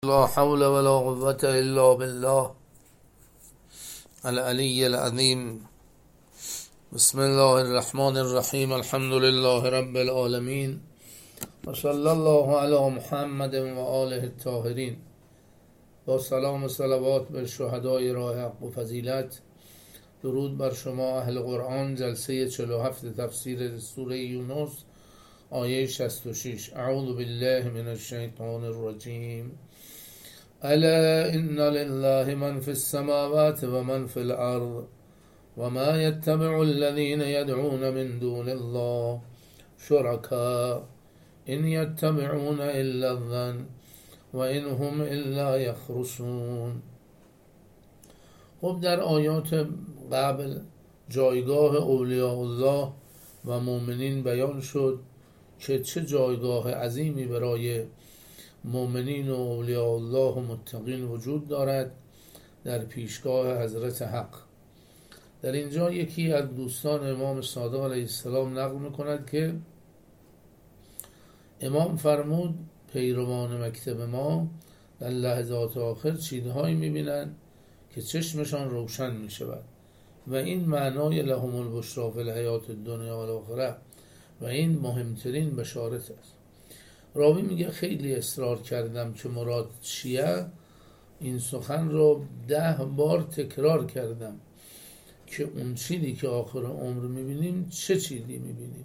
لا حول ولا قوة إلا بالله العلي العظيم. بسم الله الرحمن الرحیم. الحمد لله رب العالمین و صلی الله علی محمد و آله الطاهرین. با سلام و صلوات به شهدای راه حق و فضیلت، درود بر شما اهل قرآن. جلسه 47 تفسیر سوره یونس، آیه 66. اعوذ بالله من الشیطان الرجیم. الا ان لله من فی السماوات و من فی الارض و ما یتبع الذین یدعون من دون الله شرکاء ان یتبعون الا الظن و ان هم الا یخرصون. خب در آیات قبل جایگاه اولیاء الله و مؤمنین بیان شد که چه جایگاه عظیمی برای مؤمنین و اولیاء الله و متقین وجود دارد در پیشگاه حضرت حق. در اینجا یکی از دوستان امام صادق علیه السلام نقل میکند که امام فرمود پیروان مکتب ما در لحظات آخر چیزهایی میبینند که چشمشان روشن میشود و این معنای لهم البشری فی الحیات الدنیا و الاخره و این مهمترین بشارت است. راوی میگه خیلی اصرار کردم که مراد چیه، این سخن رو 10 بار تکرار کردم که اون چیزی که آخر عمر میبینیم چه چیزی میبینیم.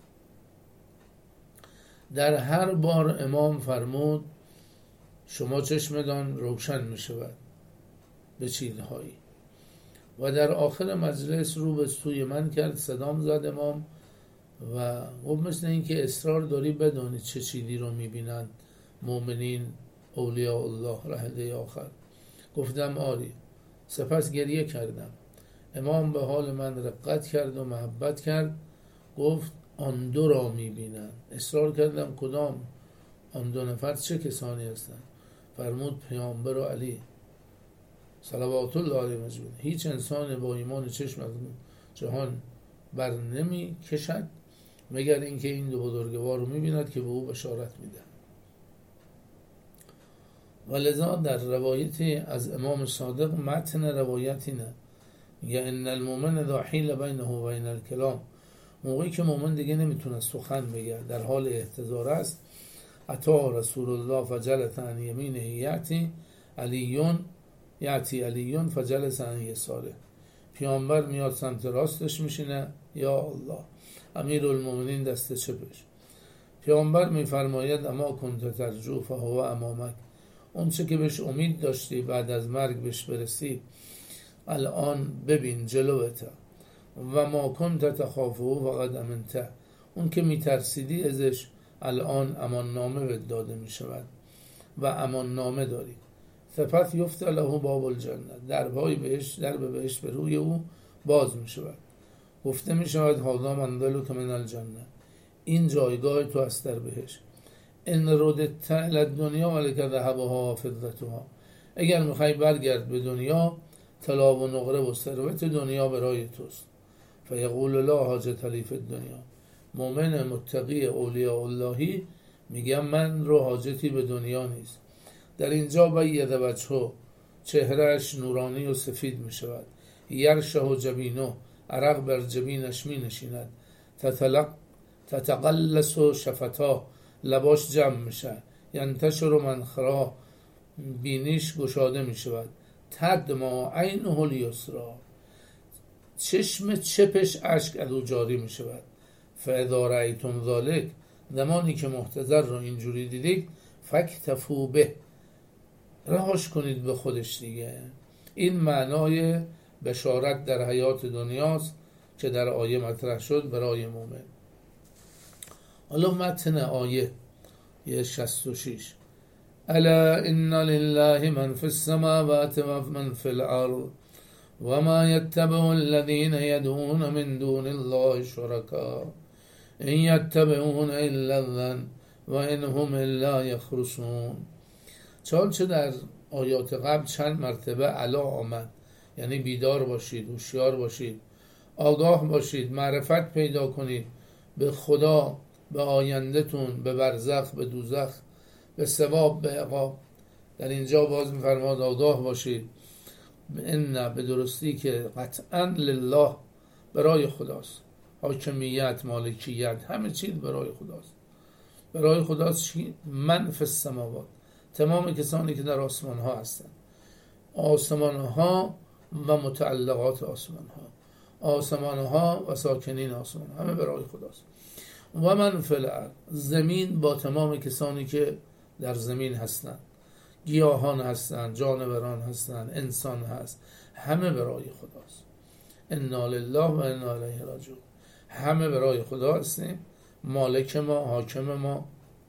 در هر بار امام فرمود شما چشمتان روشن میشود به چیزهایی. و در آخر مجلس رو به سوی من کرد، صدام زد امام و خب مثل این که اصرار داری بدانی چه چیزی رو میبینند مؤمنین اولیاء الله رحله آخر. گفتم آری. سپس گریه کردم. امام به حال من رقت کرد و محبت کرد. گفت آن دو را میبینند. اصرار کردم کدام؟ آن 2 نفر چه کسانی هستند؟ فرمود پیامبر و علی صلوات الله علیه مجمعین. هیچ انسان با ایمان چشم از جهان بر نمی کشد مگر اینکه این 2 بزرگوار رو میبیند که به او بشارت میده. ولذا در روایتی از امام صادق متن روایتی نه میگه ان المؤمن اذا حیل بینه و بین الکلام، موقعی که مؤمن دیگه نمیتونه سخن بگه، در حال احتضار است، اتی رسول الله فجلس عن یمینه یأتی علیون فجلس عن یساره. پیامبر میاد سمت راستش میشینه، یا الله. امیرالمومنین دست چپش. پیامبر میفرماید اما کنت ترجو فهو امامک، اون چه که بهش امید داشتی بعد از مرگ بهش برسی الان ببین جلوته. و ما کنت تخافه فقد امنته، اون که میترسیدی ازش الان امان نامه بهت داده میشود و امان نامه داری. سپس یفتح له باب الجنه، در بهشت به روی او باز می شود. گفته می شود هذا منزلک من الجنه، این جایگاه تو است در بهشت. ان رددت الی الدنیا ولک ذهبها و فضتها، اگر میخوای برگرد به دنیا، طلا و نقره و ثروت دنیا برای توست. فیقول لا حاجة لی فی الدنیا، مؤمن متقی اولیاء اللهی میگم من رو حاجتی به دنیا نیست. در اینجا باید وجهه، چهرهش نورانی و سفید می شود. یرشه جبینه، عرق بر جبینش می نشیند. تتقلص شفتا، لباش جمع می شود. ینتشر منخرا، بینیش گشاده می شود. تدمع عینه الیسری، چشم چپش اشک از او جاری می شود. فاذا رأیتم ذلک، زمانی که محتضر رو اینجوری دیدید، فاکتفوا به، رهاش کنید به خودش دیگه. این معنای بشارت در حیات دنیاست که در آیه مطرح شد برای مومن. حالا متن آیه 66. الا ان لله من فی السماوات و من فی الارض و ما یتبع الذین یدعون من دون الله شرکاء ان یتبعون الا الظن و ان هم الا یخرصون. چه در آیات قبل چند مرتبه علا آمد، یعنی بیدار باشید، هوشیار باشید، آگاه باشید، معرفت پیدا کنید به خدا، به آیندهتون، به برزخ، به دوزخ، به ثواب، به عقاب. در اینجا باز میفرماد آگاه باشید ان به درستی که قطعا لله برای خداست، حاکمیت، مالکیت، همه چیز برای خداست. برای خداست چی؟ من فی السماوات، تمام کسانی که در آسمان ها هستند، آسمان ها و متعلقات آسمان ها، آسمان ها و ساکنین آسمان ها، همه برای خداست. و من فی الارض، زمین با تمام کسانی که در زمین هستند، گیاهان هستند، جانوران هستند، انسان هست، همه برای خداست. انا لله و انا الیه راجعون، همه برای خدا هستیم. مالک ما، حاکم ما،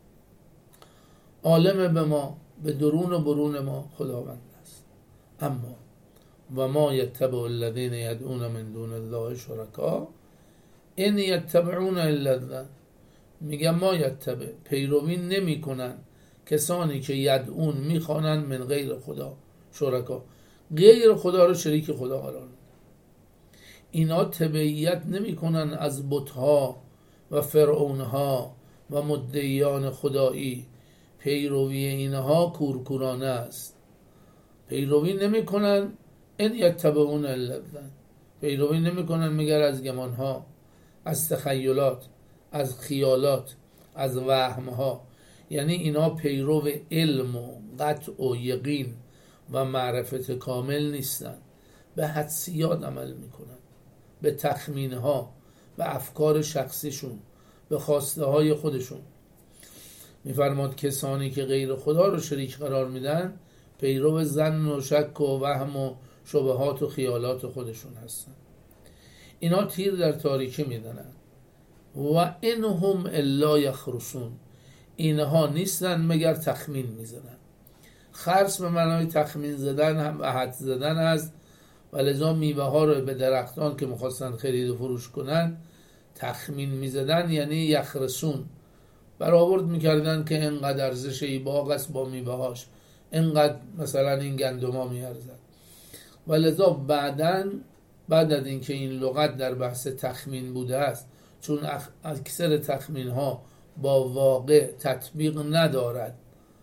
عالم به ما، به درون و برون ما خداوند است. اما و ما یتبع الذین یدعون من دون الله شرکا ان یتبعون الا الظن، میگم ما یتبع، پیروی نمی کنن کسانی که یدعون میخوانن من غیر خدا شرکا، غیر خدا رو شریک خدا قرار میدن. اینا تبعیت نمی کنن از بتها و فرعونها و مدعیان خدایی، پیروی اینها کورکورانه است. پیروی نمی کنن ان یتبعون الا الظن، پیروی نمی کنن مگر از گمانها، از تخیلات، از خیالات، از وهمها. یعنی اینا پیرو علم و قطع و یقین و معرفت کامل نیستن، به حدسیات عمل میکنن، به تخمینها، به افکار شخصیشون، به خواسته های خودشون. میفرماد کسانی که غیر خدا رو شریک قرار میدن پیرو ظن و شک و وهم و شبهات و خیالات خودشون هستن. اینا تیر در تاریکی میدنن. و انهم الا یخرسون، اینها نیستن مگر تخمین میزنن. خرس به معنای تخمین زدن هم حد زدن است و لذا میوه ها رو به درختان که میخواستن خرید و فروش کنن تخمین میزدن، یعنی یخرسون، برآورد میکردن که اینقدر ارزش ای باغ است با میوه هاش، اینقدر مثلا این گندما میارزد. و لذا بعد از اینکه این لغت در بحث تخمین بوده است، چون اکثر تخمین ها با واقع تطبیق ندارد،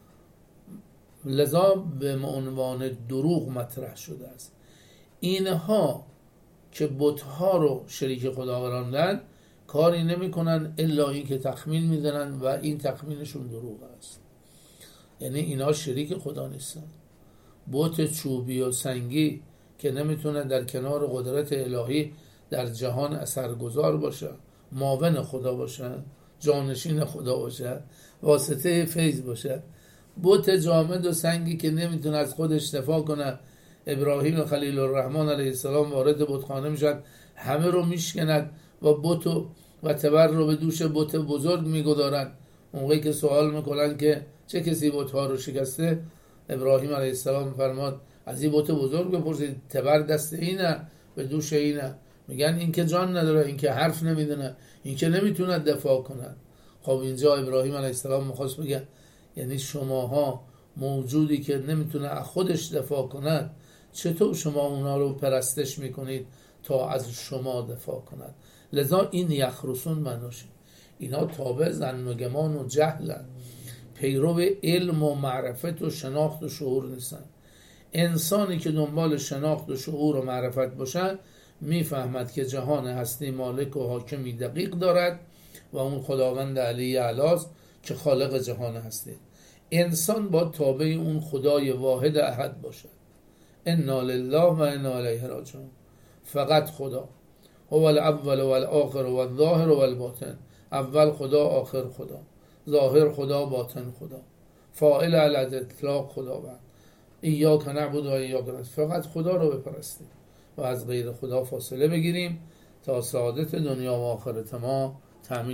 لذا به عنوان دروغ مطرح شده است. اینها که بتها رو شریک خدا قرار دادن کاری نمی کنن الا این که تخمین میزنن و این تخمینشون دروغ است. یعنی اینا شریک خدا نیستن. بت چوبی و سنگی که نمیتونه در کنار قدرت الهی در جهان اثرگذار باشه، معاون خدا باشه، جانشین خدا باشه، واسطه فیض باشه، بت جامد و سنگی که نمیتونه از خودش دفاع کنه، ابراهیم خلیل الرحمن علیه السلام وارد بتخانه میشد، همه رو میشکند و بت و تبر رو به دوش بت بزرگ میگذارن. موقعی که سوال میکنن که چه کسی بتها رو شکسته، ابراهیم علیه السلام فرماد از این بت بزرگ بپرسید، تبر دست اینه، به دوش اینه. میگن این که جان نداره، این که حرف نمیدونه، این که نمیتونه دفاع کنه. خب اینجا ابراهیم علیه السلام میخواست بگه یعنی شماها موجودی که نمیتونه از خودش دفاع کنه، چطور شما اونا رو پرستش میکنید تا از شما دفاع کنند؟ لذا این یخرسون منوشه، اینا تابع ظن و گمان و جهلن، پیرو علم و معرفت و شناخت و شعور نیستن. انسانی که دنبال شناخت و شعور و معرفت باشه میفهمد که جهان هستی مالک و حاکمی دقیق دارد و اون خداوند علی اعلاست که خالق جهان هستی. انسان با تابع اون خدای واحد احد باشد. انا لله و انا الیه راجعون، فقط خدا، هو الاول و الاخر و الظاهر و الباطن، اول خدا، آخر خدا، ظاهر خدا، باطن خدا، فاعل علی الاطلاق خداوند. ایاک نعبد و ایاک نستعین، فقط خدا رو بپرستیم و از غیر خدا فاصله بگیریم تا سعادت دنیا و آخرت ما تامین